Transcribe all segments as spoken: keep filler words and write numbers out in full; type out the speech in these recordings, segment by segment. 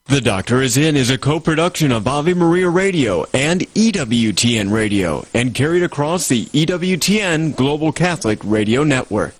The Doctor Is In is a co-production of Ave Maria Radio and E W T N Radio and carried across the E W T N Global Catholic Radio Network.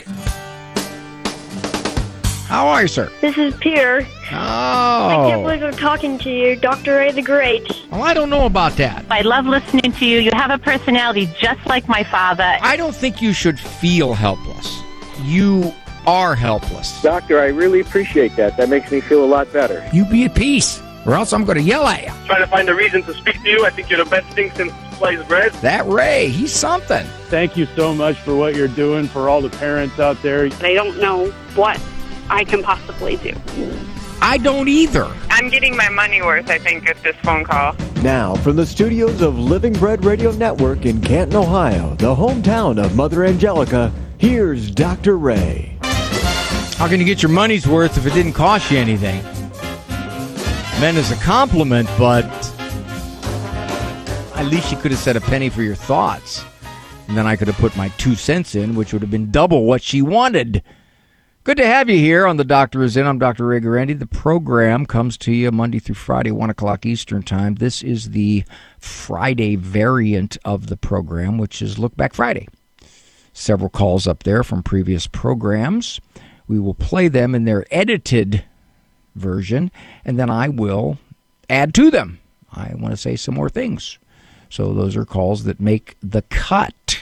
How are you, sir? This is Peter. Oh. I can't believe I'm talking to you, Doctor Ray the Great. Well, I don't know about that. I love listening to you. You have a personality just like my father. I don't think you should feel helpless. You are helpless. Doctor, I really appreciate that. That makes me feel a lot better. You be at peace, or else I'm going to yell at you. Trying to find a reason to speak to you. I think you're the best thing since sliced bread. That Ray, he's something. Thank you so much for what you're doing for all the parents out there. I don't know what I can possibly do. I don't either. I'm getting my money worth, I think, with this phone call. Now, from the studios of Living Bread Radio Network in Canton, Ohio, the hometown of Mother Angelica, here's Doctor Ray. How can you get your money's worth if it didn't cost you anything? Meant as a compliment, but at least you could have said a penny for your thoughts. And then I could have put my two cents in, which would have been double what she wanted. Good to have you here on The Doctor Is In. I'm Doctor Ray Guarendi. The program comes to you Monday through Friday, one o'clock Eastern Time. This is the Friday variant of the program, which is Look Back Friday. Several calls up there from previous programs. We will play them in their edited version, and then I will add to them. I want to say some more things. So those are calls that make the cut.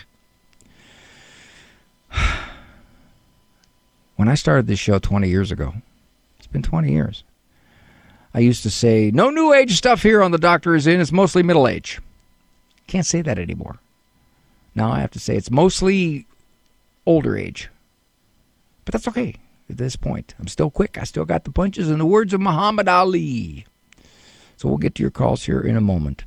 When I started this show twenty years ago, it's been twenty years, I used to say, no new age stuff here on The Doctor Is In. It's mostly middle age. Can't say that anymore. Now I have to say it's mostly older age. But that's okay at this point. I'm still quick. I still got the punches in the words of Muhammad Ali. So we'll get to your calls here in a moment.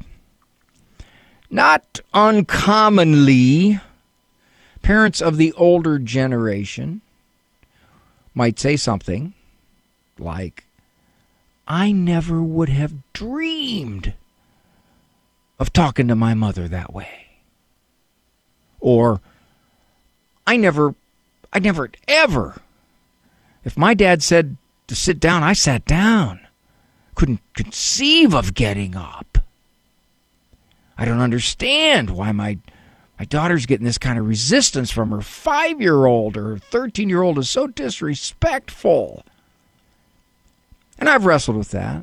Not uncommonly, parents of the older generation might say something like, I never would have dreamed of talking to my mother that way. Or, I never, I never, ever, if my dad said to sit down, I sat down. Couldn't conceive of getting up. I don't understand why my my daughter's getting this kind of resistance from her five-year-old or her thirteen-year-old is so disrespectful. And I've wrestled with that.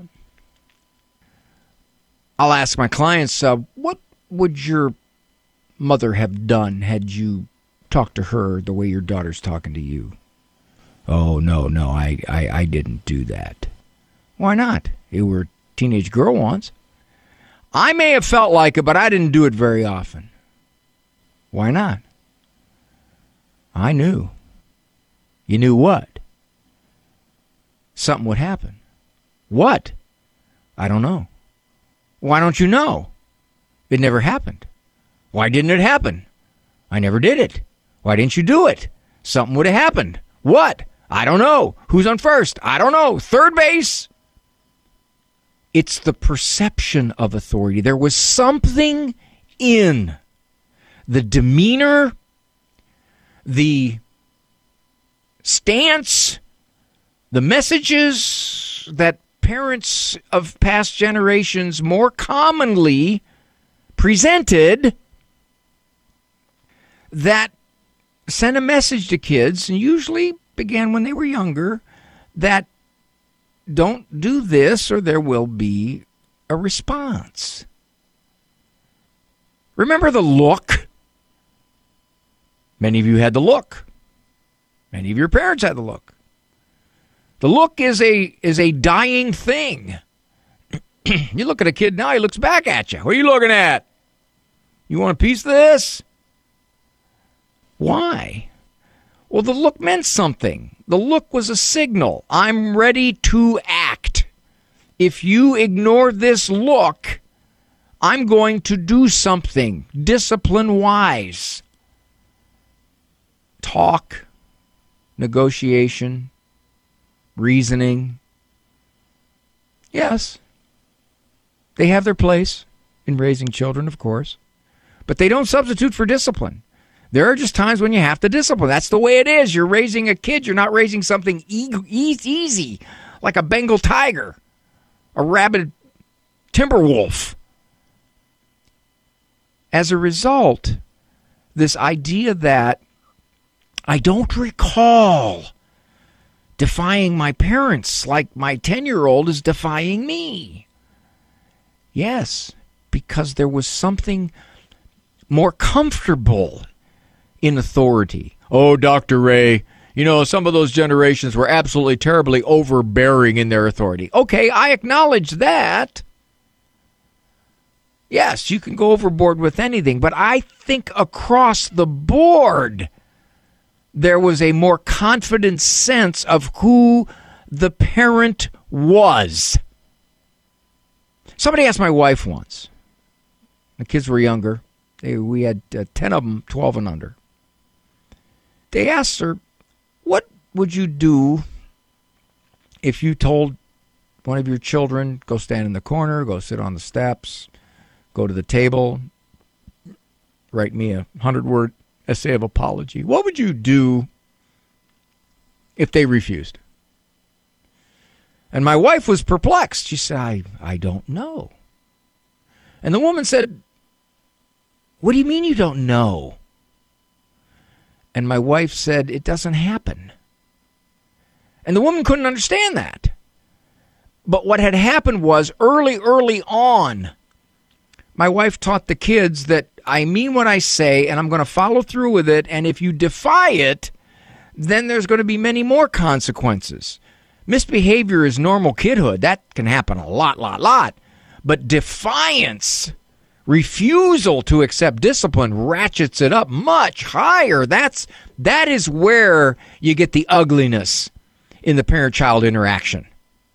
I'll ask my clients, uh, what would your mother have done had you talked to her the way your daughter's talking to you? Oh, no, no, I, I, I didn't do that. Why not? You were a teenage girl once. I may have felt like it, but I didn't do it very often. Why not? I knew. You knew what? Something would happen. What? I don't know. Why don't you know? It never happened. Why didn't it happen? I never did it. Why didn't you do it? Something would have happened. What? I don't know. Who's on first? I don't know. Third base? It's the perception of authority. There was something in the demeanor, the stance, the messages that parents of past generations more commonly presented that sent a message to kids, and usually began when they were younger, that don't do this or there will be a response. Remember the look? Many of you had the look. Many of your parents had the look. The look is a is a dying thing. You look at a kid now, he looks back at you. What are you looking at? You want a piece of this? Why? Well, the look meant something. The look was a signal. I'm ready to act. If you ignore this look, I'm going to do something discipline-wise. Talk, negotiation, reasoning. Yes, they have their place in raising children, of course, but they don't substitute for discipline. There are just times when you have to discipline. That's the way it is. You're raising a kid. You're not raising something e- e- easy, like a Bengal tiger a rabid timber wolf. As a result, this idea that I don't recall defying my parents like my ten-year-old is defying me. Yes, because there was something more comfortable in authority. Oh, Doctor Ray, you know, some of those generations were absolutely terribly overbearing in their authority. Okay, I acknowledge that. Yes, you can go overboard with anything, but I think across the board, there was a more confident sense of who the parent was. Somebody asked my wife once. The kids were younger. They, we had uh, ten of them, twelve and under. They asked her, what would you do if you told one of your children, go stand in the corner, go sit on the steps, go to the table, write me a hundred-word essay of apology. What would you do if they refused? And my wife was perplexed. She said, I, I don't know. And the woman said, what do you mean you don't know? And my wife said, it doesn't happen. And the woman couldn't understand that. But what had happened was early, early on, my wife taught the kids that I mean what I say, and I'm going to follow through with it, and if you defy it, then there's going to be many more consequences. Misbehavior is normal kidhood. That can happen a lot, lot, lot. But defiance, refusal to accept discipline, ratchets it up much higher. That's that is where you get the ugliness in the parent-child interaction.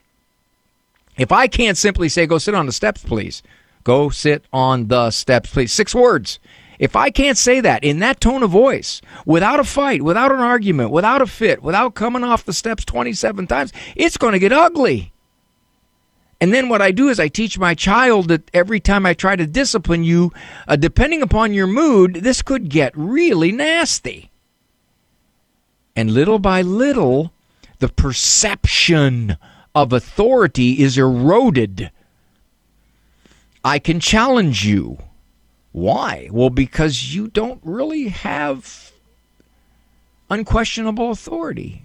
If I can't simply say, go sit on the steps, please. Go sit on the steps, please. Six words. If I can't say that in that tone of voice, without a fight, without an argument, without a fit, without coming off the steps twenty-seven times, it's going to get ugly. And then what I do is I teach my child that every time I try to discipline you, uh, depending upon your mood, this could get really nasty. And little by little, the perception of authority is eroded. I can challenge you. Why? Well, because you don't really have unquestionable authority.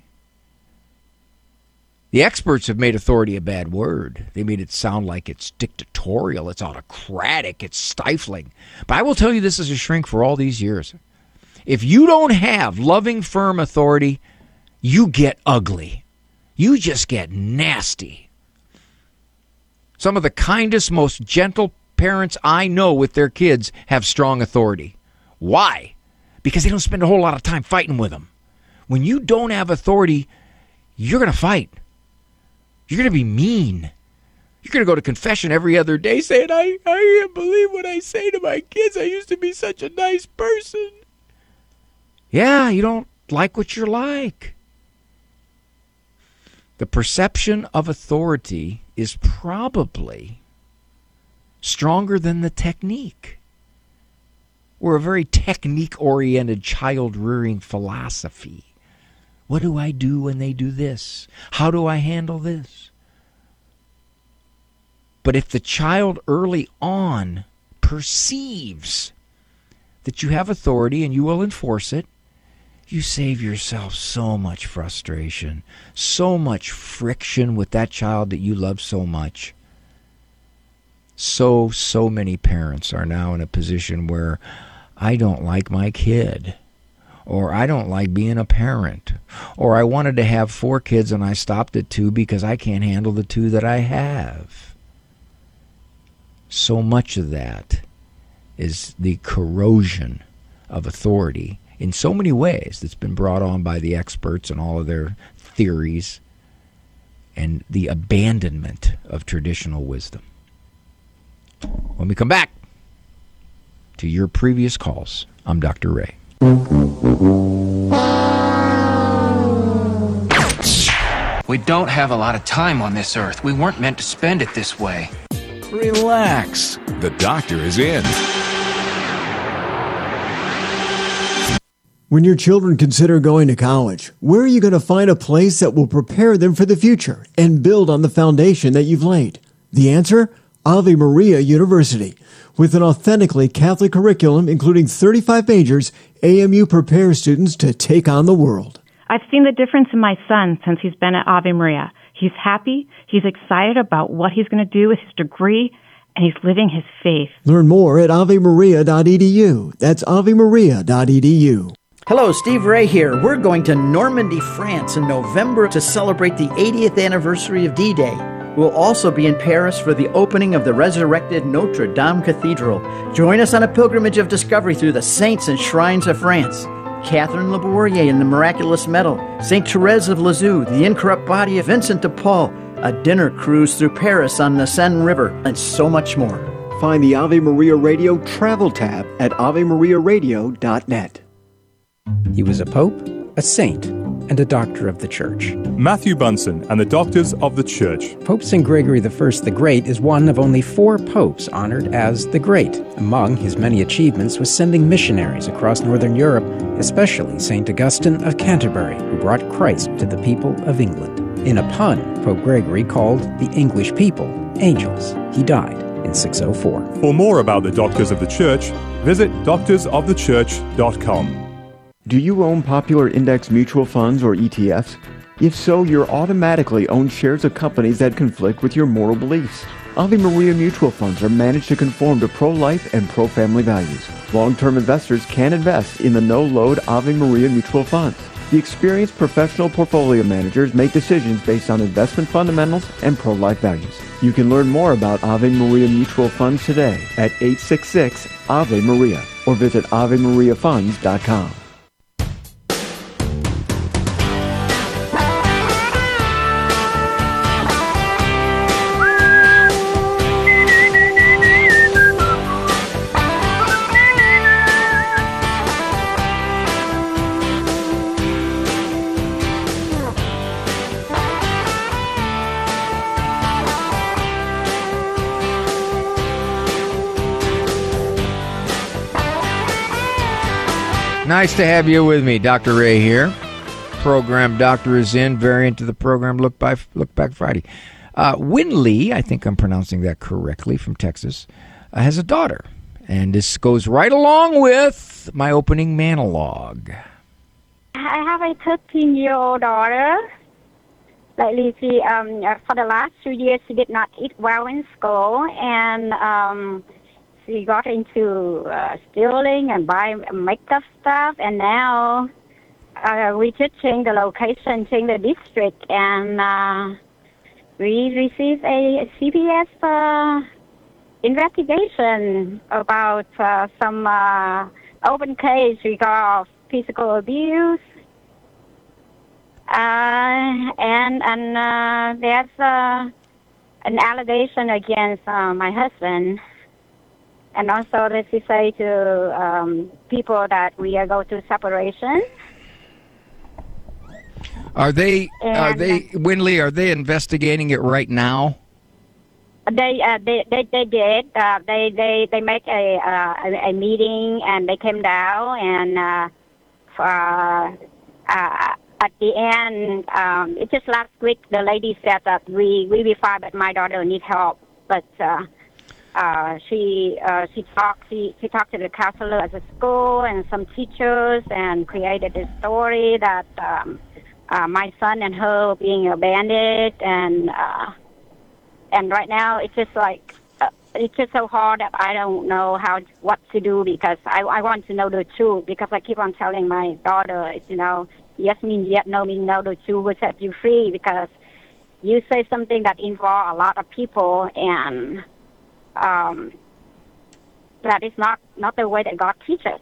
The experts have made authority a bad word. They made it sound like it's dictatorial, it's autocratic, it's stifling. But I will tell you this as a shrink for all these years. If you don't have loving, firm authority, you get ugly. You just get nasty. Some of the kindest, most gentle parents I know with their kids have strong authority. Why? Because they don't spend a whole lot of time fighting with them. When you don't have authority, you're going to fight. You're going to be mean. You're going to go to confession every other day saying, I, I can't believe what I say to my kids. I used to be such a nice person. Yeah, you don't like what you're like. The perception of authority is probably stronger than the technique. We're a very technique-oriented child-rearing philosophy. What do I do when they do this? How do I handle this? But if the child early on perceives that you have authority and you will enforce it, you save yourself so much frustration, so much friction with that child that you love so much. So, so many parents are now in a position where I don't like my kid, or I don't like being a parent, or I wanted to have four kids and I stopped at two because I can't handle the two that I have. So much of that is the corrosion of authority in so many ways that's been brought on by the experts and all of their theories and the abandonment of traditional wisdom. When we come back to your previous calls, I'm Doctor Ray. We don't have a lot of time on this earth. We weren't meant to spend it this way. Relax. The doctor is in. When your children consider going to college, where are you going to find a place that will prepare them for the future and build on the foundation that you've laid? The answer? Ave Maria University. With an authentically Catholic curriculum including thirty-five majors, A M U prepares students to take on the world. I've seen the difference in my son since he's been at Ave Maria. He's happy, he's excited about what he's going to do with his degree, and he's living his faith. Learn more at ave maria dot e d u. That's ave maria dot e d u. Hello, Steve Ray here. We're going to Normandy, France in November to celebrate the eightieth anniversary of D-Day. We'll also be in Paris for the opening of the resurrected Notre Dame Cathedral. Join us on a pilgrimage of discovery through the saints and shrines of France. Catherine Le Bourrier and the Miraculous Medal, Saint Therese of Lisieux, the incorrupt body of Vincent de Paul, a dinner cruise through Paris on the Seine River, and so much more. Find the Ave Maria Radio travel tab at ave maria radio dot net. He was a pope, a saint, and a doctor of the Church. Matthew Bunson and the Doctors of the Church. Pope Saint Gregory the First the Great is one of only four popes honored as the Great. Among his many achievements was sending missionaries across northern Europe, especially Saint Augustine of Canterbury, who brought Christ to the people of England. In a pun, Pope Gregory called the English people angels. He died in six oh four. For more about the Doctors of the Church, visit doctors of the church dot com. Do you own popular index mutual funds or E T Fs? If so, you're automatically own shares of companies that conflict with your moral beliefs. Ave Maria mutual funds are managed to conform to pro-life and pro-family values. Long-term investors can invest in the no-load Ave Maria mutual funds. The experienced professional portfolio managers make decisions based on investment fundamentals and pro-life values. You can learn more about Ave Maria mutual funds today at eight six six Ave Maria or visit ave maria funds dot com. Nice to have you with me, Doctor Ray here. Program Doctor is in, variant to the program Look by Look Back Friday. Uh, Win Lee, I think I'm pronouncing that correctly, from Texas, uh, has a daughter. And this goes right along with my opening monologue. I have a thirteen-year-old daughter. Lately, she, um, for the last two years, she did not eat well in school, and um, she got into uh, stealing and buying makeup stuff, and now uh, we just changed the location, changed the district, and uh, we received a C P S uh, investigation about uh, some uh, open case regarding physical abuse. Uh, and and uh, there's uh, an allegation against uh, my husband. And also, let's say to um, people that we are going through separation. Are they, and are they, Winley, are they investigating it right now? They, uh, they, they, they did. Uh, they, they, they make a, uh, a, a meeting, and they came down, and uh, for, uh, uh, at the end, um, it just last week, the lady said that we, we be fine, but my daughter needs help. But, uh, Uh, she uh, she talked she, she talked to the counselor at the school and some teachers and created this story that um, uh, my son and her were being abandoned, and uh, and right now it's just like uh, it's just so hard that I don't know how what to do, because I, I want to know the truth, because I keep on telling my daughter, you know, yes means yes, no means no, the truth will set you free, because you say something that involves a lot of people, and Um, that is not, not the way that God teaches.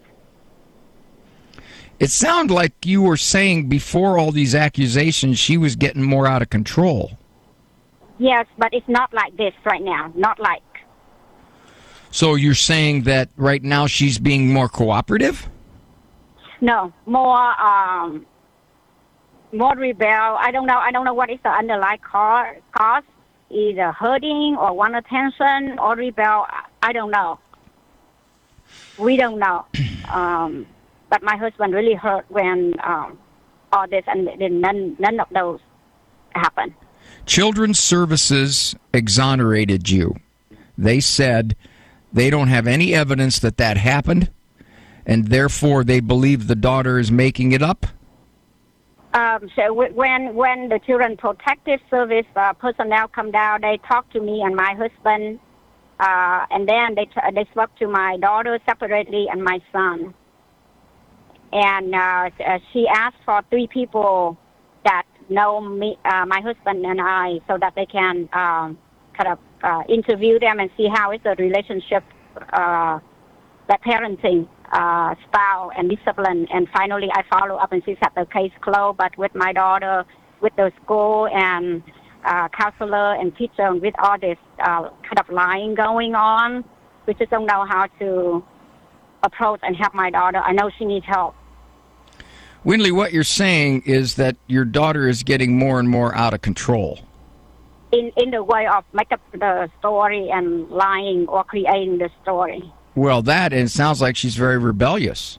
It sounded like you were saying before all these accusations she was getting more out of control. Yes, but it's not like this right now. Not like. So you're saying that right now she's being more cooperative? No, more um, more rebel. I don't know. I don't know what is the underlying cause. Either hurting or want attention or rebel. I don't know. We don't know. Um, but my husband really hurt when um, all this, and then none, none of those happened. Children's Services exonerated you. They said they don't have any evidence that that happened, and therefore they believe the daughter is making it up? Um, so w- when when the Children Protective Service uh, personnel come down, they talk to me and my husband, uh, and then they t- they spoke to my daughter separately and my son. And uh, she asked for three people that know me, uh, my husband and I, so that they can um, kind of uh, interview them and see how is the relationship, uh, the parenting uh, style and discipline. And finally, I follow up and she said the case closed. But with my daughter, with the school and uh, counselor and teacher, and with all this uh, kind of lying going on, we just don't know how to approach and help my daughter. I know she needs help. Winley, what you're saying is that your daughter is getting more and more out of control. In in the way of make up the story and lying or creating the story. Well, that, and it sounds like she's very rebellious.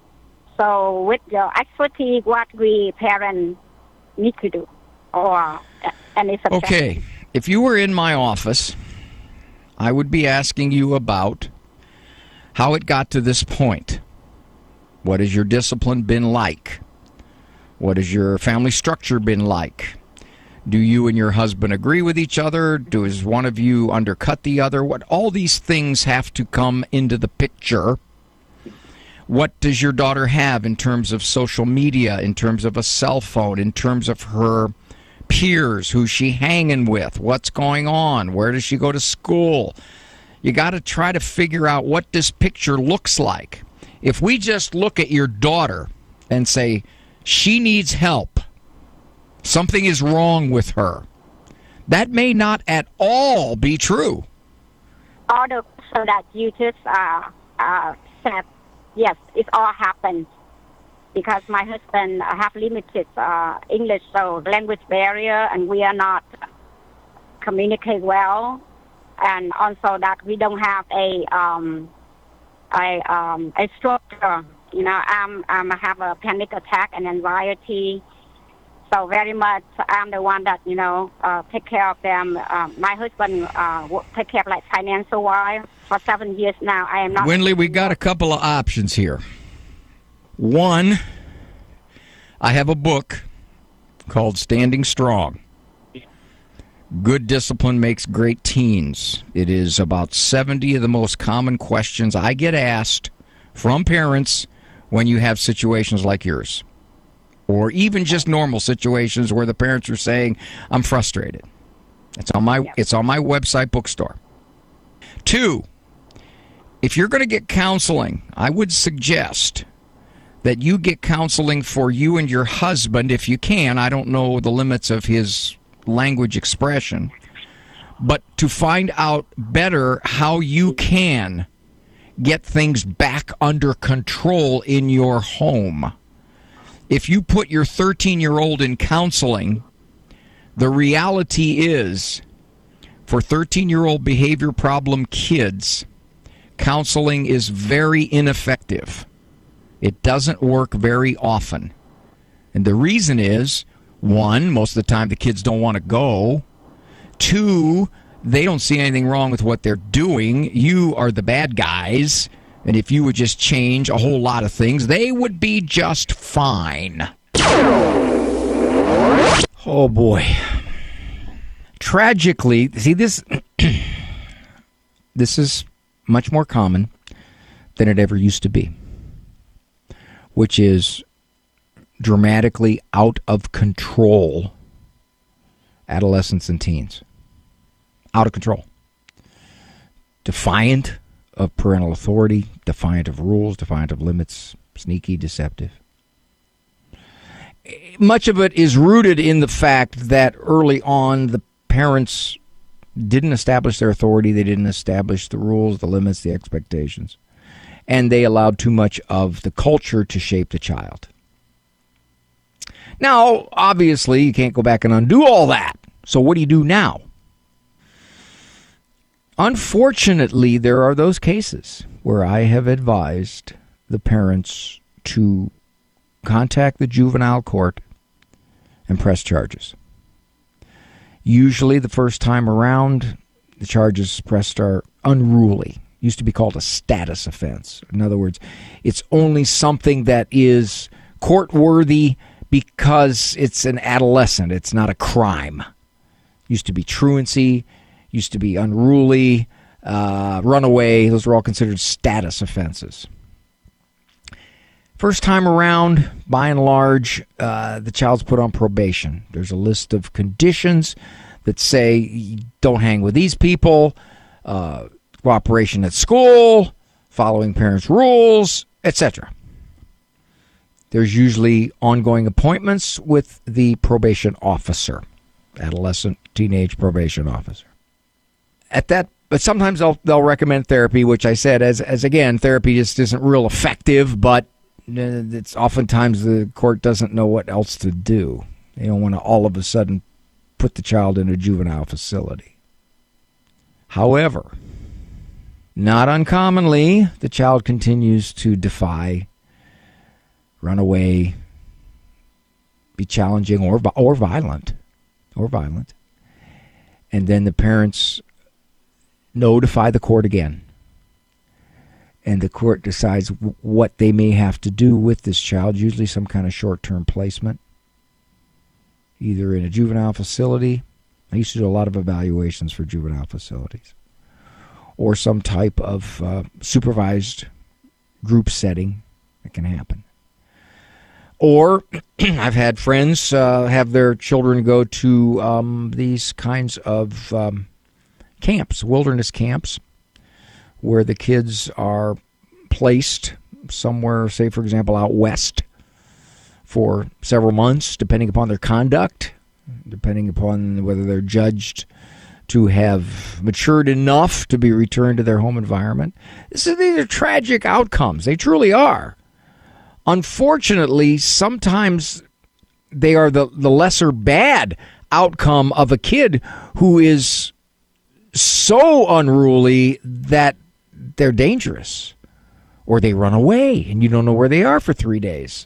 So with your expertise, what we parents need to do, or any suggestions? Okay, if you were in my office, I would be asking you about how it got to this point. What has your discipline been like? What has your family structure been like? Do you and your husband agree with each other? Does one of you undercut the other? What all these things have to come into the picture. What does your daughter have in terms of social media, in terms of a cell phone, in terms of her peers, who's she hanging with? What's going on? Where does she go to school? You got to try to figure out what this picture looks like. If we just look at your daughter and say, she needs help, something is wrong with her, that may not at all be true. All the so that you just uh, uh, said, yes, it all happened because my husband have limited uh, English, so language barrier, and we are not communicate well, and also that we don't have a um, I um a structure, you know. I'm I'm have a panic attack and anxiety, so very much I'm the one that you know uh, take care of them. Uh, my husband uh, take care of like financial wise for seven years now. I am not. Winley, we got a couple of options here. One, I have a book called Standing Strong. Good Discipline Makes Great Teens. It is about seventy of the most common questions I get asked from parents when you have situations like yours. Or even just normal situations where the parents are saying, I'm frustrated. It's on my it's on my website bookstore. Two, if you're going to get counseling, I would suggest that you get counseling for you and your husband if you can. I don't know the limits of his language expression, but to find out better how you can get things back under control in your home. If you put your thirteen-year-old in counseling, the reality is, for thirteen-year-old behavior problem kids, counseling is very ineffective. It doesn't work very often. And the reason is, one, most of the time the kids don't want to go. Two, they don't see anything wrong with what they're doing. You are the bad guys. And if you would just change a whole lot of things, they would be just fine. Oh, boy. Tragically, see, this, this is much more common than it ever used to be, which is dramatically out of control adolescents and teens. Out of control. Defiant of parental authority, defiant of rules, defiant of limits, sneaky, deceptive. Much of it is rooted in the fact that early on the parents didn't establish their authority, they didn't establish the rules, the limits, the expectations, and they allowed too much of the culture to shape the child. Now, obviously, you can't go back and undo all that. So what do you do now? Unfortunately, there are those cases where I have advised the parents to contact the juvenile court and press charges. Usually the first time around, the charges pressed are unruly. Used to be called a status offense. In other words, it's only something that is court-worthy because it's an adolescent. It's not a crime. Used to be truancy, used to be unruly, uh, runaway. Those were all considered status offenses. First time around, by and large, uh, the child's put on probation. There's a list of conditions that say don't hang with these people, uh, cooperation at school, following parents' rules, et cetera. There's usually ongoing appointments with the probation officer, adolescent, teenage probation officer. At that, but sometimes they'll they'll recommend therapy, which I said as as again, therapy just isn't real effective, but it's oftentimes the court doesn't know what else to do. They don't want to all of a sudden put the child in a juvenile facility. However, not uncommonly, the child continues to defy, run away, be challenging or or violent, or violent, and then the parents notify the court again, and the court decides w- what they may have to do with this child. Usually, some kind of short-term placement, either in a juvenile facility. I used to do a lot of evaluations for juvenile facilities, or some type of uh, supervised group setting that can happen. Or I've had friends uh, have their children go to um, these kinds of um, camps, wilderness camps, where the kids are placed somewhere, say, for example, out west for several months, depending upon their conduct, depending upon whether they're judged to have matured enough to be returned to their home environment. This is, these are tragic outcomes. They truly are. Unfortunately, sometimes they are the, the lesser bad outcome of a kid who is so unruly that they're dangerous, or they run away and you don't know where they are for three days.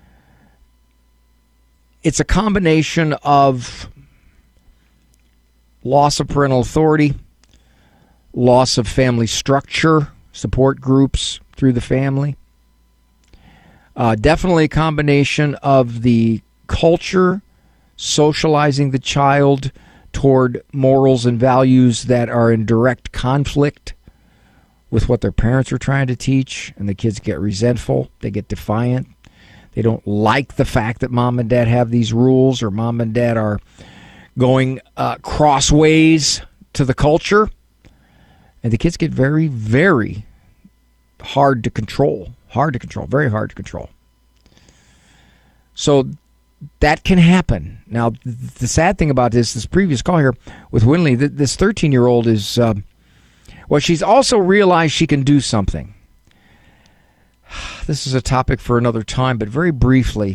It's a combination of loss of parental authority, loss of family structure, support groups through the family. Uh, definitely a combination of the culture socializing the child toward morals and values that are in direct conflict with what their parents are trying to teach, and the kids get resentful, they get defiant. They don't like the fact that mom and dad have these rules, or mom and dad are going uh, crossways to the culture. And the kids get very, very hard to control. Hard to control. Very hard to control. So that can happen. Now, the sad thing about this, this previous call here with Winley, this thirteen-year-old is, uh, well, she's also realized she can do something. This is a topic for another time, but very briefly,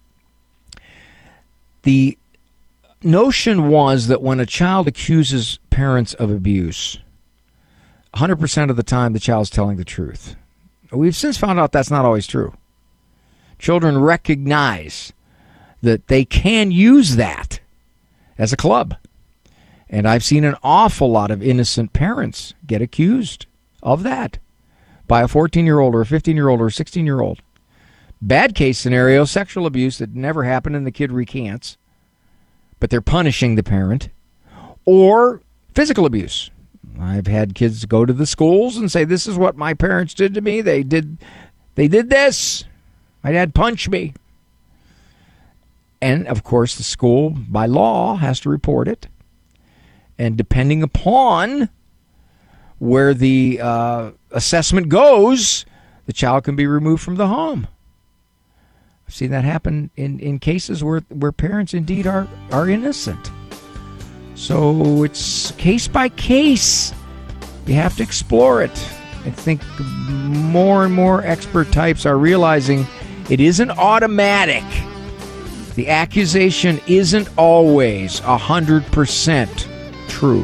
the notion was that when a child accuses parents of abuse, one hundred percent of the time the child's telling the truth. We've since found out that's not always true. Children recognize that they can use that as a club. And I've seen an awful lot of innocent parents get accused of that by a fourteen-year-old or a fifteen-year-old or a sixteen-year-old. Bad case scenario, sexual abuse that never happened and the kid recants, but they're punishing the parent. Or physical abuse. I've had kids go to the schools and say, this is what my parents did to me. They did, they did this. My dad punched me. And, of course, the school, by law, has to report it. And depending upon where the uh, assessment goes, the child can be removed from the home. I've seen that happen in, in cases where, where parents indeed are, are innocent. So it's case by case. You have to explore it. I think more and more expert types are realizing it isn't automatic. The accusation isn't always one hundred percent true.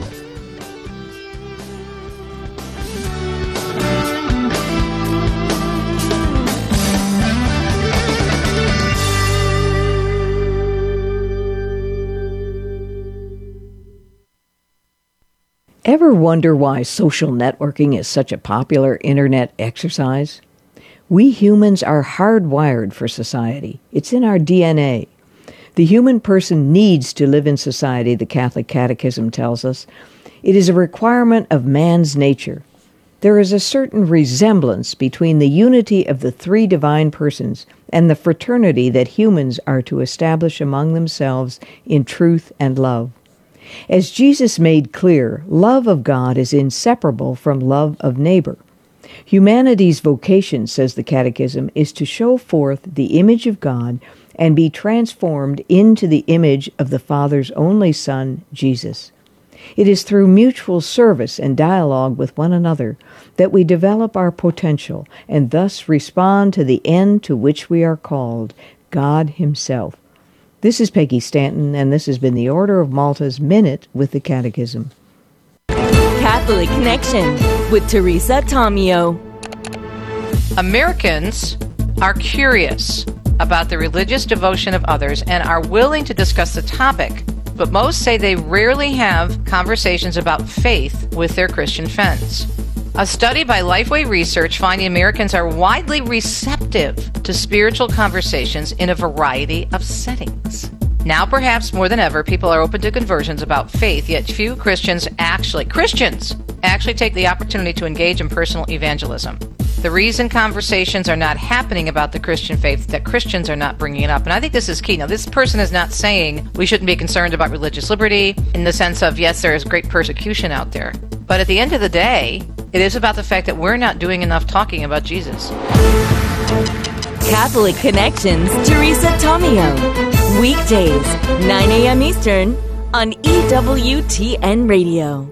Ever wonder why social networking is such a popular internet exercise? We humans are hardwired for society. It's in our D N A. The human person needs to live in society, the Catholic Catechism tells us. It is a requirement of man's nature. There is a certain resemblance between the unity of the three divine persons and the fraternity that humans are to establish among themselves in truth and love. As Jesus made clear, love of God is inseparable from love of neighbor. Humanity's vocation, says the Catechism, is to show forth the image of God and be transformed into the image of the Father's only Son, Jesus. It is through mutual service and dialogue with one another that we develop our potential and thus respond to the end to which we are called, God Himself. This is Peggy Stanton, and this has been the Order of Malta's Minute with the Catechism. Catholic Connection with Teresa Tomeo. Americans are curious about the religious devotion of others and are willing to discuss the topic, but most say they rarely have conversations about faith with their Christian friends. A study by Lifeway Research finding Americans are widely receptive to spiritual conversations in a variety of settings. Now, perhaps more than ever, people are open to conversions about faith, yet few Christians actually, Christians actually take the opportunity to engage in personal evangelism. The reason conversations are not happening about the Christian faith is that Christians are not bringing it up. And I think this is key. Now, this person is not saying we shouldn't be concerned about religious liberty in the sense of, yes, there is great persecution out there. But at the end of the day, it is about the fact that we're not doing enough talking about Jesus. Catholic Connections, Teresa Tomeo. Weekdays, nine a.m. Eastern on E W T N Radio.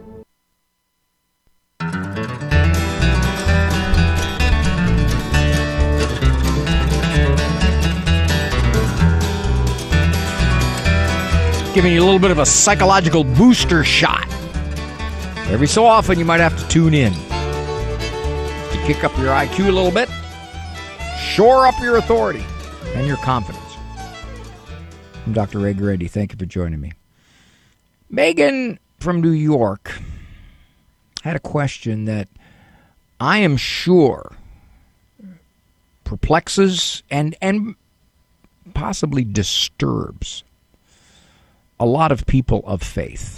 Giving you a little bit of a psychological booster shot. Every so often you might have to tune in to kick up your I Q a little bit, shore up your authority and your confidence. I'm Doctor Ray Grady. Thank you for joining me. Megan from New York had a question that I am sure perplexes and, and possibly disturbs a lot of people of faith.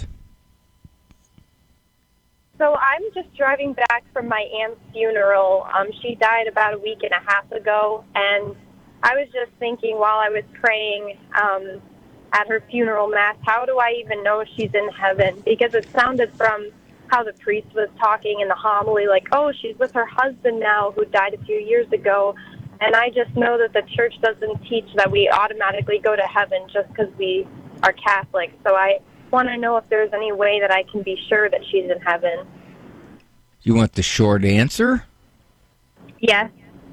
So I'm just driving back from my aunt's funeral. Um, she died about a week and a half ago, and I was just thinking while I was praying um, at her funeral mass, how do I even know she's in heaven? Because it sounded from how the priest was talking in the homily like, oh, she's with her husband now who died a few years ago. And I just know that the church doesn't teach that we automatically go to heaven just because we are Catholic. So I want to know if there's any way that I can be sure that she's in heaven. You want the short answer? Yes.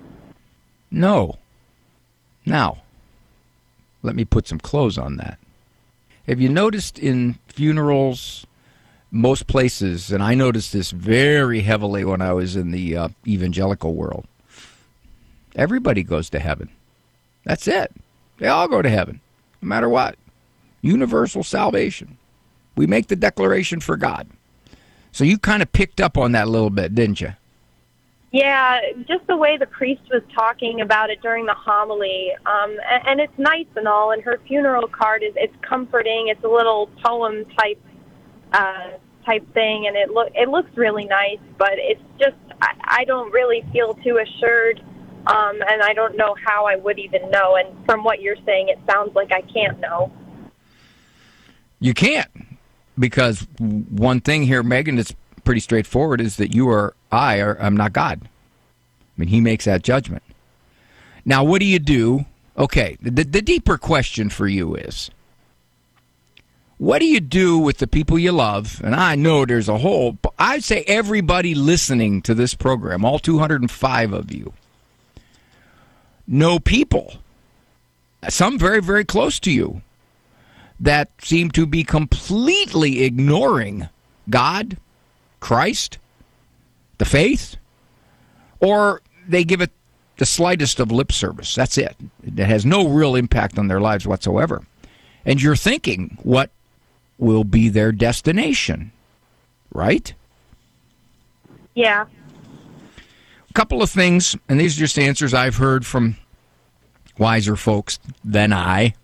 No. Now, let me put some clothes on that. Have you noticed in funerals, most places, and I noticed this very heavily when I was in the uh, evangelical world, everybody goes to heaven. That's it. They all go to heaven, no matter what. Universal salvation. We make the declaration for God. So you kind of picked up on that a little bit, didn't you? Yeah, just the way the priest was talking about it during the homily. Um, and, and it's nice and all, and her funeral card is it's comforting. It's a little poem type uh, type thing, and it look it looks really nice, but it's just I, I don't really feel too assured, um, and I don't know how I would even know. And from what you're saying, it sounds like I can't know. You can't, because one thing here, Megan, that's pretty straightforward is that you are, I are, I'm not God. I mean, he makes that judgment. Now, what do you do? Okay, the, the deeper question for you is, what do you do with the people you love? And I know there's a whole, I'd say everybody listening to this program, all two hundred five of you, know people, some very, very close to you, that seem to be completely ignoring God, Christ, the faith, or they give it the slightest of lip service. That's it. It has no real impact on their lives whatsoever. And you're thinking, what will be their destination? right? Yeah. A couple of things, and these are just answers I've heard from wiser folks than I.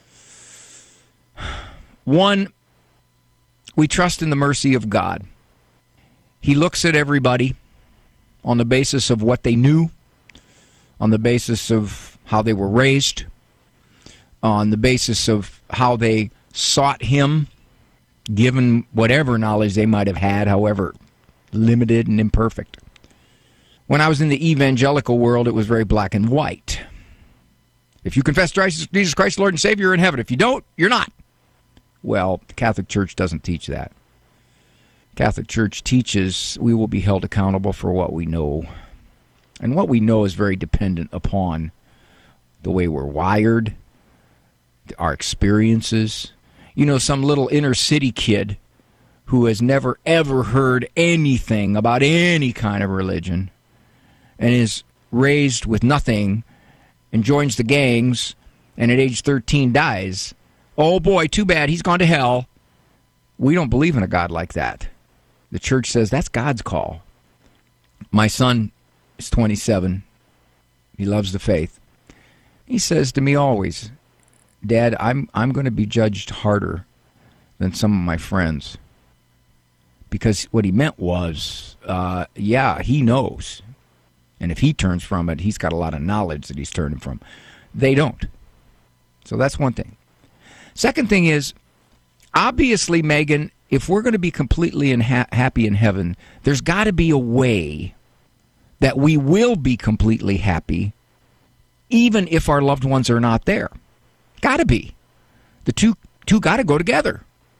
One, we trust in the mercy of God. He looks at everybody on the basis of what they knew, on the basis of how they were raised, on the basis of how they sought Him, given whatever knowledge they might have had, however limited and imperfect. When I was in the evangelical world, it was very black and white. If you confess Jesus Christ, Lord and Savior, you're in heaven. If you don't, you're not. Well, the Catholic Church doesn't teach that. Catholic Church teaches we will be held accountable for what we know. And what we know is very dependent upon the way we're wired, our experiences. You know, some little inner city kid who has never, ever heard anything about any kind of religion and is raised with nothing and joins the gangs and at age thirteen dies. Oh boy, too bad, he's gone to hell. We don't believe in a God like that. The church says that's God's call. My son is twenty-seven. He loves the faith. He says to me always, Dad, I'm I'm going to be judged harder than some of my friends. Because what he meant was, uh, yeah, he knows. And if he turns from it, he's got a lot of knowledge that he's turning from. They don't. So that's one thing. Second thing is, obviously, Megan, if we're going to be completely in ha- happy in heaven, there's got to be a way that we will be completely happy even if our loved ones are not there. Got to be. The two two got to go together.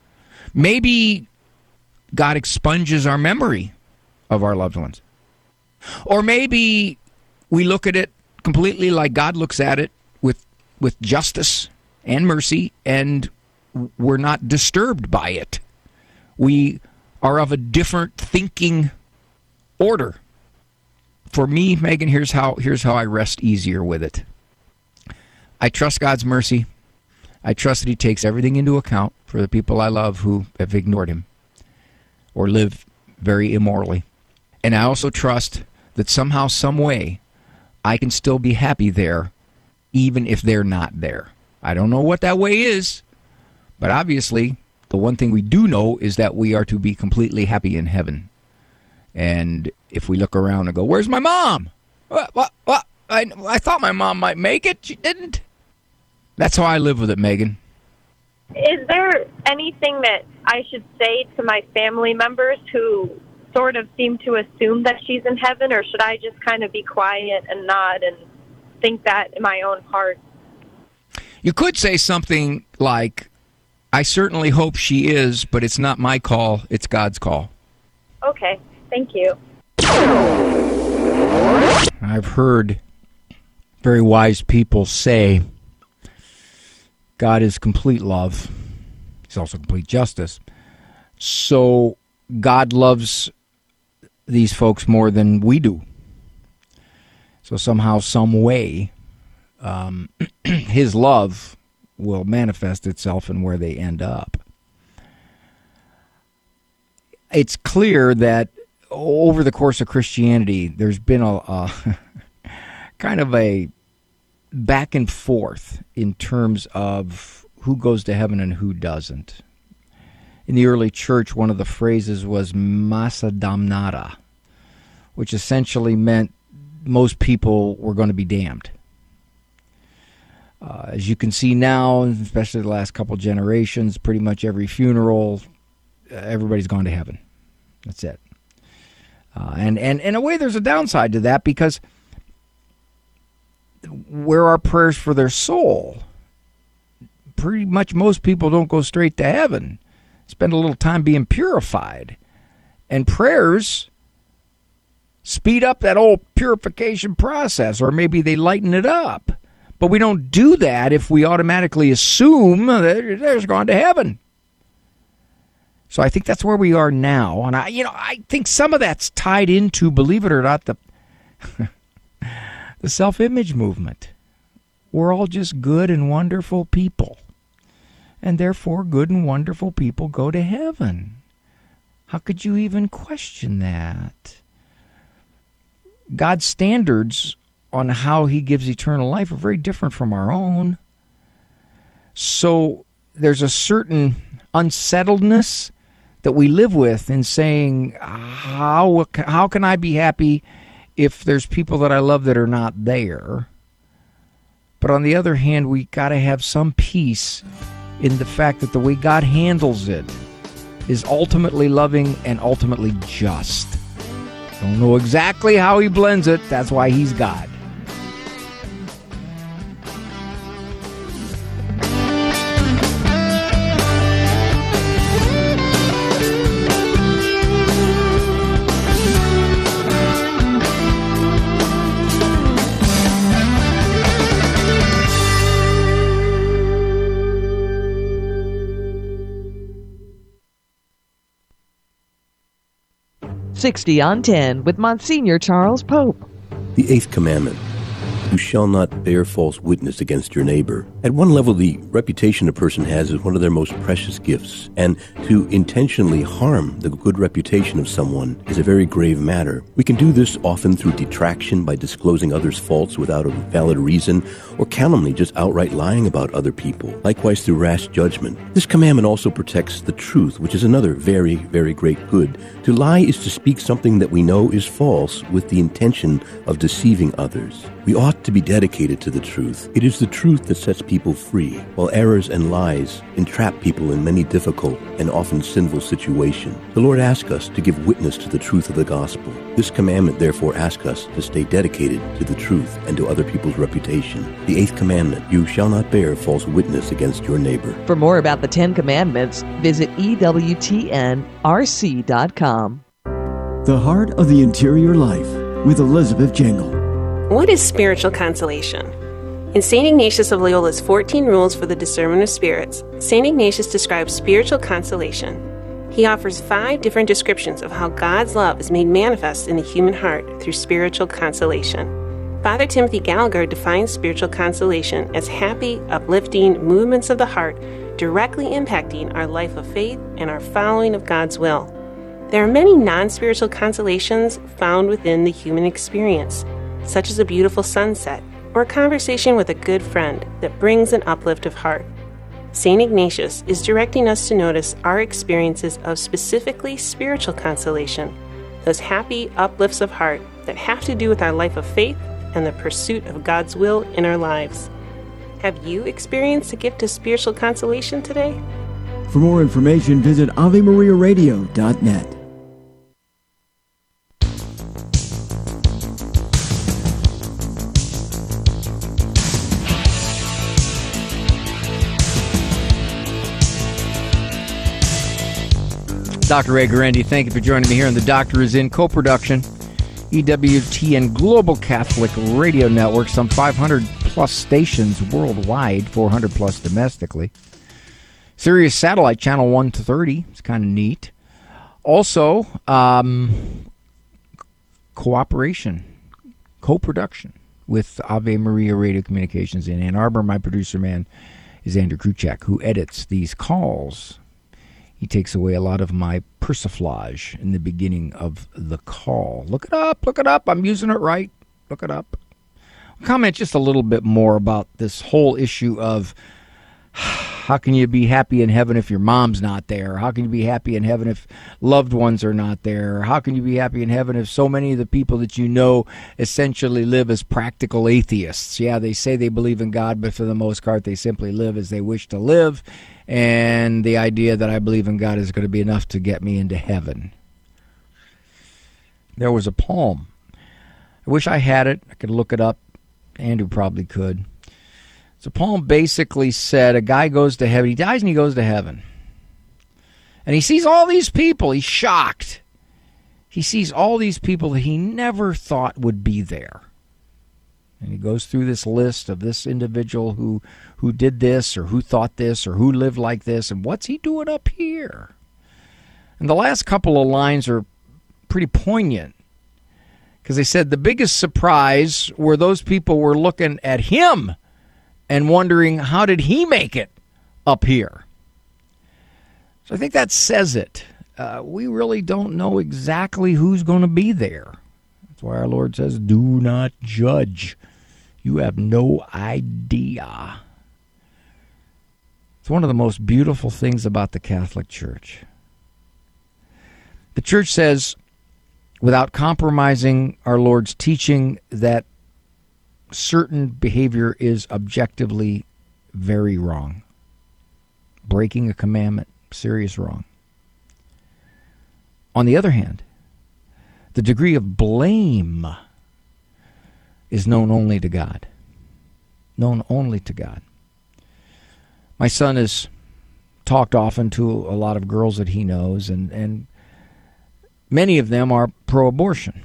Maybe God expunges our memory of our loved ones. Or maybe we look at it completely like God looks at it, with with justice and mercy, and we're not disturbed by it. We are of a different thinking order. For me, Megan, here's how here's how I rest easier with it. I trust God's mercy. I trust that He takes everything into account for the people I love who have ignored Him or live very immorally. And I also trust that somehow, some way, I can still be happy there, even if they're not there. I don't know what that way is, but obviously, the one thing we do know is that we are to be completely happy in heaven. And if we look around and go, where's my mom? What, what, what? I, I thought my mom might make it. She didn't. That's how I live with it, Megan. Is there anything that I should say to my family members who sort of seem to assume that she's in heaven, or should I just kind of be quiet and nod and think that in my own heart? You could say something like, I certainly hope she is, but it's not my call, it's God's call. Okay, thank you. I've heard very wise people say, God is complete love. He's also complete justice. So God loves these folks more than we do. So somehow, some way, um, His love will manifest itself in where they end up. It's clear that over the course of Christianity, there's been a, a kind of a back and forth in terms of who goes to heaven and who doesn't. In the early church, one of the phrases was massa damnata, which essentially meant most people were going to be damned. Uh, as you can see now, especially the last couple generations, pretty much every funeral, uh, everybody's gone to heaven. That's it. Uh, and, and in a way, there's a downside to that, because where are prayers for their soul? Pretty much most people don't go straight to heaven. Spend a little time being purified. And prayers speed up that whole purification process, or maybe they lighten it up. But we don't do that if we automatically assume that they're gone to heaven. So I think that's where we are now. And I, you know, I think some of that's tied into, believe it or not, the the self-image movement. We're all just good and wonderful people. And therefore, good and wonderful people go to heaven. How could you even question that? God's standards on how he gives eternal life are very different from our own. So there's a certain unsettledness that we live with in saying, how, how can I be happy if there's people that I love that are not there? But on the other hand, we got to have some peace in the fact that the way God handles it is ultimately loving and ultimately just. Don't know exactly how he blends it. That's why he's God. sixty on ten with Monsignor Charles Pope. The eighth commandment. You shall not bear false witness against your neighbor. At one level, the reputation a person has is one of their most precious gifts, and to intentionally harm the good reputation of someone is a very grave matter. We can do this often through detraction by disclosing others' faults without a valid reason, or calumny, just outright lying about other people, likewise through rash judgment. This commandment also protects the truth, which is another very, very great good. To lie is to speak something that we know is false with the intention of deceiving others. We ought to be dedicated to the truth. It is the truth that sets people free, while errors and lies entrap people in many difficult and often sinful situations. The Lord asks us to give witness to the truth of the gospel. This commandment therefore asks us to stay dedicated to the truth and to other people's reputation. The eighth commandment, you shall not bear false witness against your neighbor. For more about the Ten Commandments, visit E W T N R C dot com. The Heart of the Interior Life with Elizabeth Jangle. What is spiritual consolation? In Saint Ignatius of Loyola's fourteen Rules for the Discernment of Spirits, Saint Ignatius describes spiritual consolation. He offers five different descriptions of how God's love is made manifest in the human heart through spiritual consolation. Father Timothy Gallagher defines spiritual consolation as happy, uplifting movements of the heart directly impacting our life of faith and our following of God's will. There are many non-spiritual consolations found within the human experience, such as a beautiful sunset or a conversation with a good friend that brings an uplift of heart. Saint Ignatius is directing us to notice our experiences of specifically spiritual consolation, those happy uplifts of heart that have to do with our life of faith and the pursuit of God's will in our lives. Have you experienced a gift of spiritual consolation today? For more information, visit Ave Maria Radio dot net. Doctor Ray Guarendi, thank you for joining me here on The Doctor Is In co-production. E W T N Global Catholic Radio Network, some five hundred plus stations worldwide, four hundred plus domestically. Sirius Satellite Channel one to thirty, it's kind of neat. Also, um, cooperation, co-production with Ave Maria Radio Communications in Ann Arbor. My producer man is Andrew Kruchak, who edits these calls. He takes away a lot of my persiflage in the beginning of the call. Look it up, look it up. I'm using it right. Look it up. I'll comment just a little bit more about this whole issue of how can you be happy in heaven if your mom's not there? How can you be happy in heaven if loved ones are not there? How can you be happy in heaven if so many of the people that you know essentially live as practical atheists? Yeah, they say they believe in God, but for the most part, they simply live as they wish to live. And the idea that I believe in God is going to be enough to get me into heaven. There was a poem. I wish I had it. I could look it up. Andrew probably could. So the poem basically said a guy goes to heaven. He dies and he goes to heaven. And he sees all these people. He's shocked. He sees all these people that he never thought would be there. And he goes through this list of this individual who, who did this or who thought this or who lived like this. And what's he doing up here? And the last couple of lines are pretty poignant. Because they said the biggest surprise were those people were looking at him and wondering, how did he make it up here? So I think that says it. uh, we really don't know exactly who's going to be there. That's why our Lord says, do not judge. You have no idea. It's one of the most beautiful things about the Catholic Church. The Church says, without compromising our Lord's teaching, that certain behavior is objectively very wrong. Breaking a commandment, serious wrong. On the other hand, the degree of blame is known only to God. Known only to God. My son has talked often to a lot of girls that he knows, and, and many of them are pro-abortion.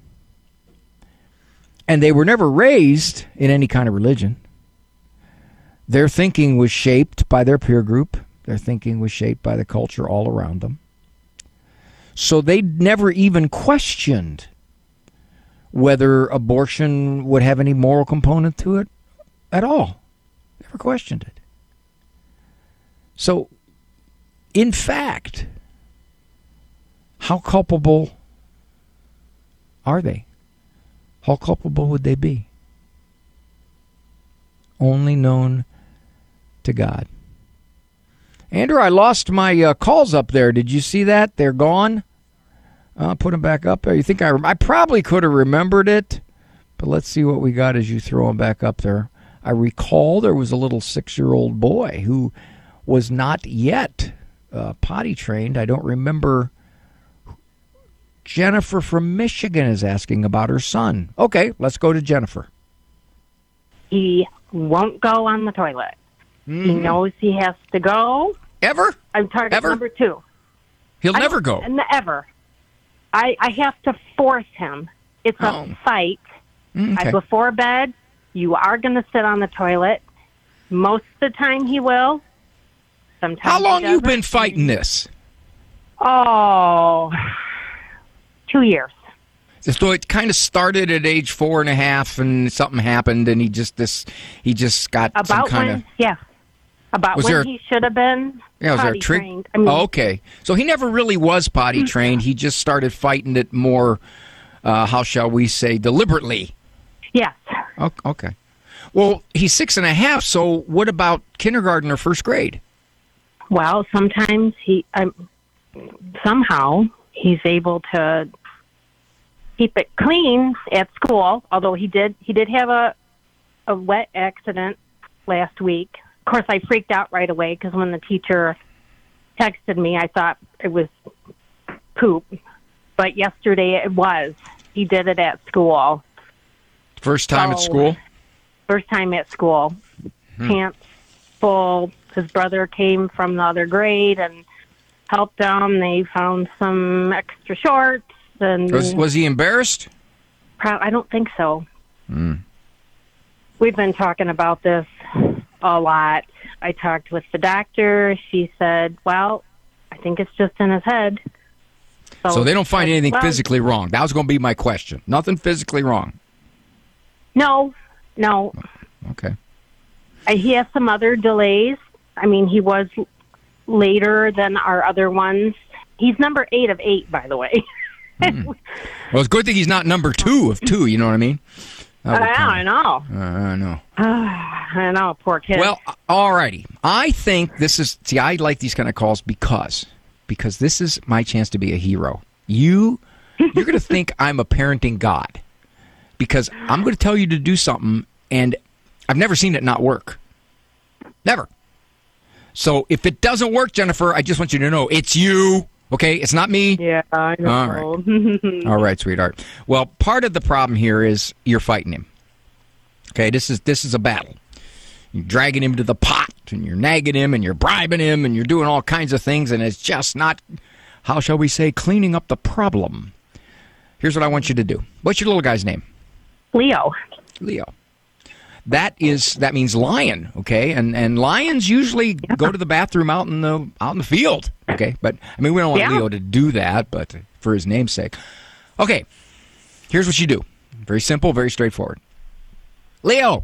And they were never raised in any kind of religion. Their thinking was shaped by their peer group. Their thinking was shaped by the culture all around them. So they never even questioned whether abortion would have any moral component to it at all. Never questioned it. So, in fact, how culpable are they? How culpable would they be? Only known to God. Andrew, I lost my uh, calls up there. Did you see that? They're gone. I'll uh, put them back up there. You think I? I probably could have remembered it, but let's see what we got as you throw them back up there. I recall there was a little six-year-old boy who was not yet uh, potty trained. I don't remember. Jennifer from Michigan is asking about her son. Okay, let's go to Jennifer. He won't go on the toilet. Mm-hmm. He knows he has to go. Ever? I'm target ever? number two. He'll I, never go. And ever. I, I have to force him. It's a oh. fight. Okay. I, before bed, you are going to sit on the toilet. Most of the time he will. Sometimes How long he you been fighting this? Oh, two years. So it kind of started at age four and a half, and something happened, and he just this he just got About some kind when, of yeah. About Was when there- he should have been yeah. Was there a potty trick? trained. I mean, oh, okay, so he never really was potty trained. He just started fighting it more. Uh, how shall we say, deliberately? Yes. Oh, okay. Well, he's six and a half. So what about kindergarten or first grade? Well, sometimes he um, somehow he's able to keep it clean at school. Although he did he did have a a wet accident last week. Of course, I freaked out right away because when the teacher texted me, I thought it was poop. But yesterday it was. He did it at school. First time at So, school? First time at school. Hmm. Pants full. His brother came from the other grade and helped him. They found some extra shorts. And Was, was he embarrassed? Pro- I don't think so. Hmm. We've been talking about this a lot. I talked with the doctor. She said, well, I think it's just in his head. So they don't find anything well, physically wrong. That was going to be my question. Nothing physically wrong. No, no. Okay. Uh, He has some other delays. I mean, he was l- later than our other ones. He's number eight of eight, by the way. Mm. Well, it's a good thing he's not number two of two. You know what I mean? That would Yeah, I kinda- know. Uh, I know. I know, poor kid. Well, all righty. I think this is, see, I like these kind of calls because, because this is my chance to be a hero. You, you're going to think I'm a parenting god because I'm going to tell you to do something and I've never seen it not work. Never. So if it doesn't work, Jennifer, I just want you to know it's you. Okay, it's not me. Yeah, I know. All right. All right, sweetheart. Well, part of the problem here is you're fighting him. Okay, this is this is a battle. You're dragging him to the pot, and you're nagging him, and you're bribing him, and you're doing all kinds of things, and it's just not, how shall we say, cleaning up the problem. Here's what I want you to do. What's your little guy's name? Leo. Leo. That is that means lion, okay? And and lions usually yeah. go to the bathroom out in the out in the field, okay? But I mean, we don't want yeah. Leo to do that, but for his name's sake. Okay. Here's what you do. Very simple, very straightforward. Leo,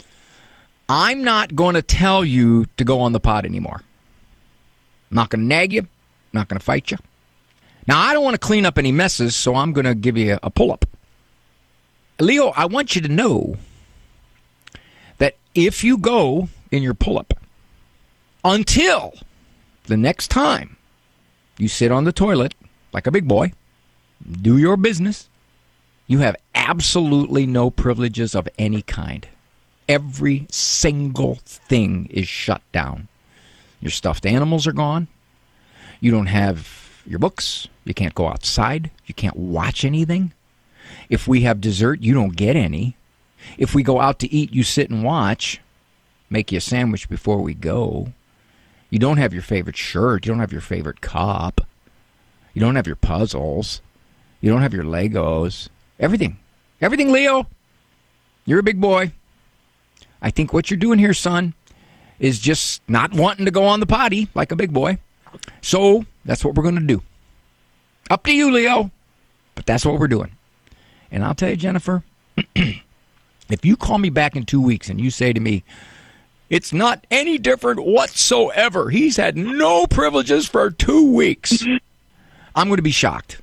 I'm not going to tell you to go on the pot anymore. I'm not going to nag you. I'm not going to fight you. Now, I don't want to clean up any messes, so I'm going to give you a, a pull-up. Leo, I want you to know that if you go in your pull-up until the next time you sit on the toilet like a big boy, do your business, you have absolutely no privileges of any kind. Every single thing is shut down. Your stuffed animals are gone. You don't have your books. You can't go outside. You can't watch anything. If we have dessert, you don't get any. If we go out to eat, you sit and watch. Make you a sandwich before we go. You don't have your favorite shirt. You don't have your favorite cup. You don't have your puzzles. You don't have your Legos. Everything. Everything, Leo. You're a big boy. I think what you're doing here, son, is just not wanting to go on the potty like a big boy. So that's what we're going to do. Up to you, Leo. But that's what we're doing. And I'll tell you, Jennifer, if you call me back in two weeks and you say to me, it's not any different whatsoever, he's had no privileges for two weeks, I'm going to be shocked.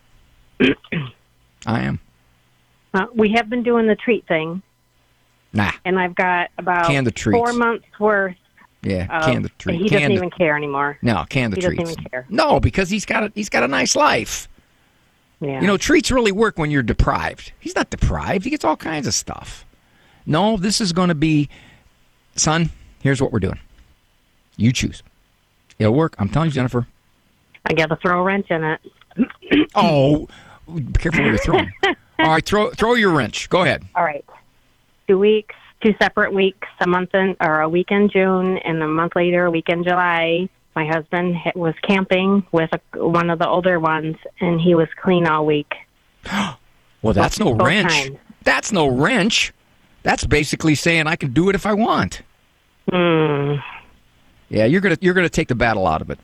I am. Uh, we have been doing the treat thing. Nah. And I've got about can the treats. four months worth. Yeah, of, can the treats. He can doesn't the, even care anymore. No, can the he treats. He doesn't even care. No, because he's got a, he's got a nice life. Yeah. You know, treats really work when you're deprived. He's not deprived. He gets all kinds of stuff. No, this is going to be, son, here's what we're doing. You choose. It'll work. I'm telling you, Jennifer. I got to throw a wrench in it. Oh, be careful where you're throwing. All right, throw throw your wrench. Go ahead. All right. Two weeks, two separate weeks, a month in, or a week in June, and a month later, a week in July. My husband was camping with a, one of the older ones, and he was clean all week. Well, that's no Both wrench. times. That's no wrench. That's basically saying I can do it if I want. Hmm. Yeah, you're gonna you're gonna take the battle out of it.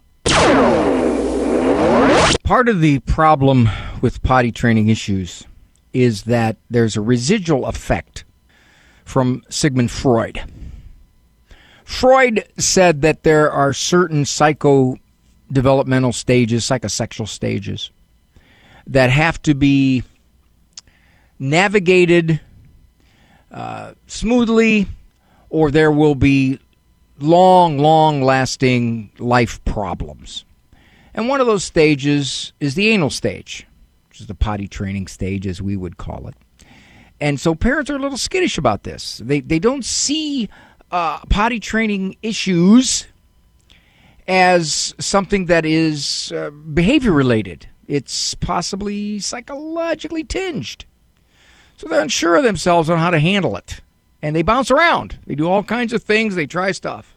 Part of the problem with potty training issues is that there's a residual effect from Sigmund Freud. Freud said that there are certain psycho-developmental stages, psychosexual stages, that have to be navigated uh, smoothly, or there will be long, long-lasting life problems. And one of those stages is the anal stage, which is the potty training stage, as we would call it. And so parents are a little skittish about this. They they don't see uh, potty training issues as something that is uh, behavior related. It's possibly psychologically tinged. So they're unsure of themselves on how to handle it. And they bounce around. They do all kinds of things. They try stuff.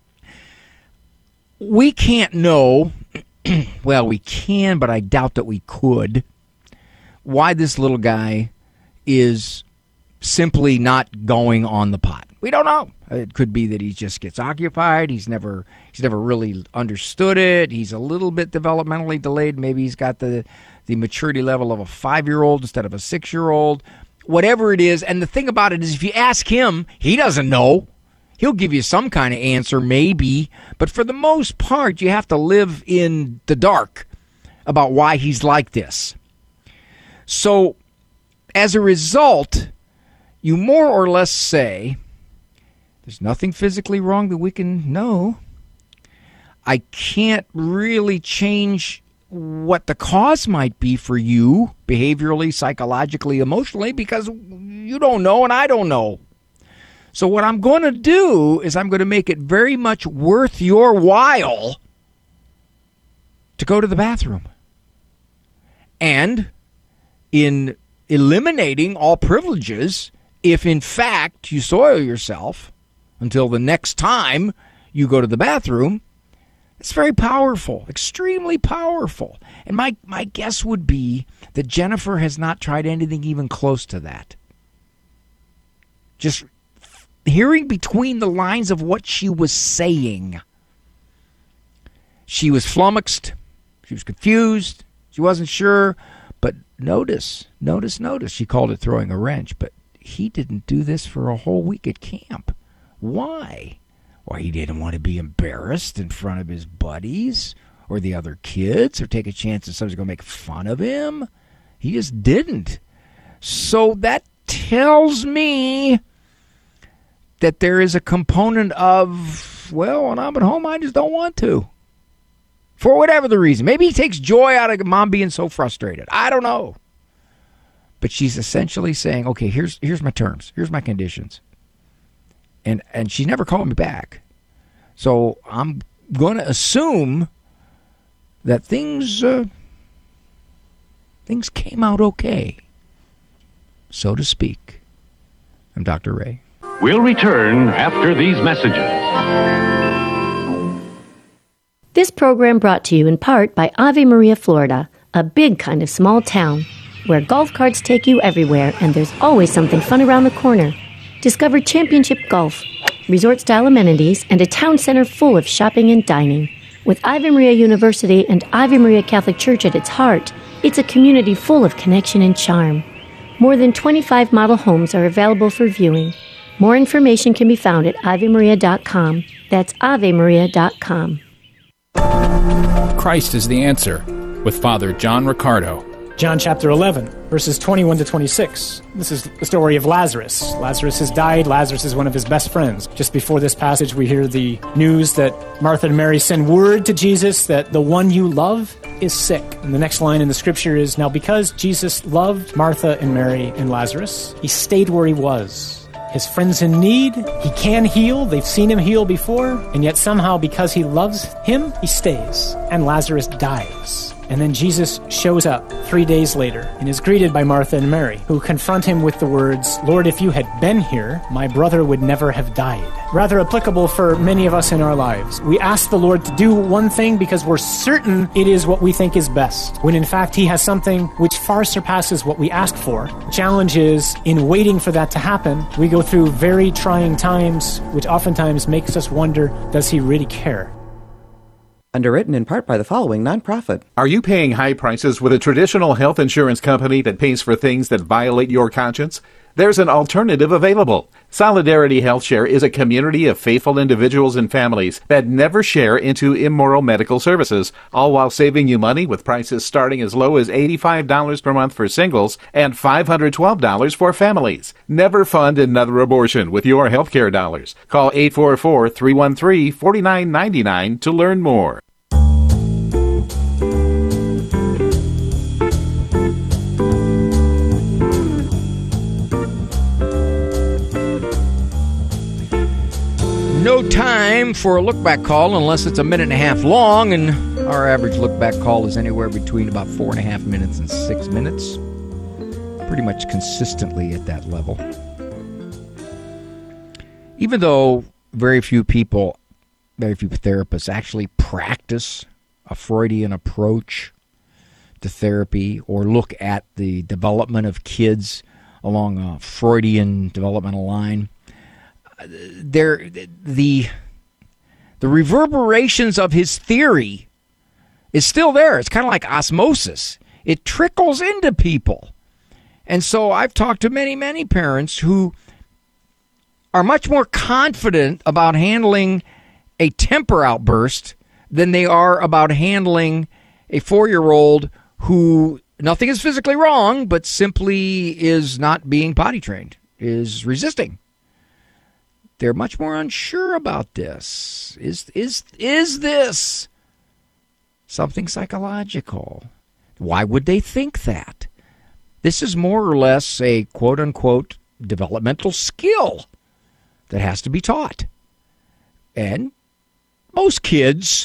We can't know, well, we can, but I doubt that we could, why this little guy is simply not going on the pot. We don't know. It could be that he just gets occupied. He's never he's never really understood it. He's a little bit developmentally delayed. Maybe he's got the, the maturity level of a five-year-old instead of a six-year-old. Whatever it is, and the thing about it is if you ask him, he doesn't know. He'll give you some kind of answer, maybe. But for the most part, you have to live in the dark about why he's like this. So, as a result, you more or less say, there's nothing physically wrong that we can know. I can't really change what the cause might be for you, behaviorally, psychologically, emotionally, because you don't know and I don't know. So what I'm going to do is I'm going to make it very much worth your while to go to the bathroom. And in eliminating all privileges, if in fact you soil yourself until the next time you go to the bathroom, it's very powerful, extremely powerful. And my, my guess would be that Jennifer has not tried anything even close to that. Just hearing between the lines of what she was saying, she was flummoxed, she was confused, she wasn't sure, but notice, notice, notice, she called it throwing a wrench, but he didn't do this for a whole week at camp. Why? Well, he didn't want to be embarrassed in front of his buddies, or the other kids or take a chance that somebody's going to make fun of him. He just didn't. So that tells me that there is a component of, well, when I'm at home, I just don't want to. For whatever the reason. Maybe he takes joy out of mom being so frustrated. I don't know. But she's essentially saying, okay, here's here's my terms. Here's my conditions. And and she never called me back. So I'm going to assume that things uh, things came out okay, so to speak. I'm Doctor Ray. We'll return after these messages. This program brought to you in part by Ave Maria, Florida, a big kind of small town where golf carts take you everywhere and there's always something fun around the corner. Discover championship golf, resort-style amenities, and a town center full of shopping and dining. With Ave Maria University and Ave Maria Catholic Church at its heart, it's a community full of connection and charm. More than twenty-five model homes are available for viewing. More information can be found at ave maria dot com. That's ave maria dot com. Christ is the Answer with Father John Riccardo. John chapter eleven, verses twenty-one to twenty-six. This is the story of Lazarus. Lazarus has died. Lazarus is one of his best friends. Just before this passage, we hear the news that Martha and Mary send word to Jesus that the one you love is sick. And the next line in the scripture is, now because Jesus loved Martha and Mary and Lazarus, he stayed where he was. His friend's in need. He can heal. They've seen him heal before. And yet somehow, because he loves him, he stays. And Lazarus dies. And then Jesus shows up three days later and is greeted by Martha and Mary, who confront him with the words, Lord, if you had been here, my brother would never have died. Rather applicable for many of us in our lives. We ask the Lord to do one thing because we're certain it is what we think is best, when in fact he has something which far surpasses what we ask for. The challenge is, in waiting for that to happen, we go through very trying times, which oftentimes makes us wonder, does he really care? Underwritten in part by the following nonprofit. Are you paying high prices with a traditional health insurance company that pays for things that violate your conscience? There's an alternative available. Solidarity HealthShare is a community of faithful individuals and families that never share into immoral medical services, all while saving you money with prices starting as low as eighty-five dollars per month for singles and five hundred twelve dollars for families. Never fund another abortion with your healthcare dollars. Call eight four four, three one three, four nine nine nine to learn more. No time for a look-back call unless it's a minute and a half long, and our average look-back call is anywhere between about four and a half minutes and six minutes. Pretty much consistently at that level. Even though very few people, very few therapists actually practice a Freudian approach to therapy or look at the development of kids along a Freudian developmental line, there the the reverberations of his theory is still there. It's kind of like osmosis. It trickles into people. And so I've talked to many, many parents who are much more confident about handling a temper outburst than they are about handling a four-year-old who nothing is physically wrong, but simply is not being potty trained, is resisting. They're much more unsure about this. Is is is this something psychological? Why would they think that? This is more or less a quote-unquote developmental skill that has to be taught. And most kids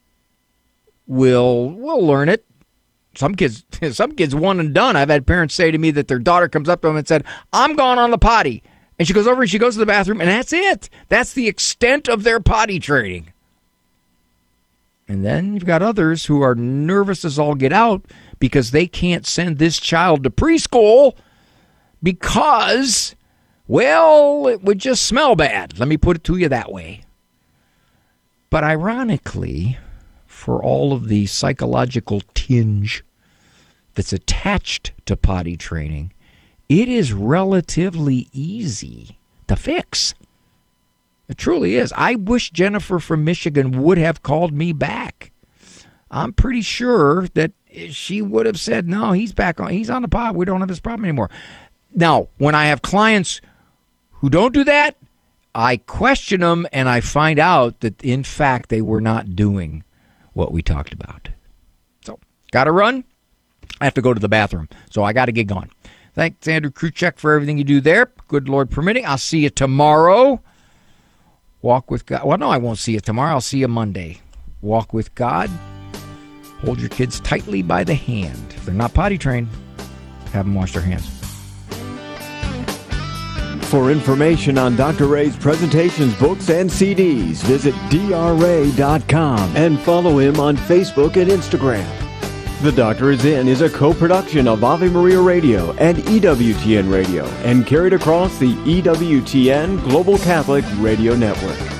will will learn it. Some kids, some kids one and done. I've had parents say to me that their daughter comes up to them and said, I'm gone on the potty. And she goes over and she goes to the bathroom, and that's it. That's the extent of their potty training. And then you've got others who are nervous as all get out because they can't send this child to preschool because, well, it would just smell bad. Let me put it to you that way. But ironically, for all of the psychological tinge that's attached to potty training, it is relatively easy to fix. It truly is. I wish Jennifer from Michigan would have called me back. I'm pretty sure that she would have said, no, he's back on, he's on the pod. We don't have this problem anymore. Now, when I have clients who don't do that, I question them and I find out that, in fact, they were not doing what we talked about. So, got to run. I have to go to the bathroom, so I got to get going. Thanks, Andrew Kruchek, for everything you do there. Good Lord permitting. I'll see you tomorrow. Walk with God. Well, no, I won't see you tomorrow. I'll see you Monday. Walk with God. Hold your kids tightly by the hand. If they're not potty trained, have them wash their hands. For information on Doctor Ray's presentations, books, and C Ds, visit D R ray dot com and follow him on Facebook and Instagram. The Doctor Is In is a co-production of Ave Maria Radio and E W T N Radio and carried across the E W T N Global Catholic Radio Network.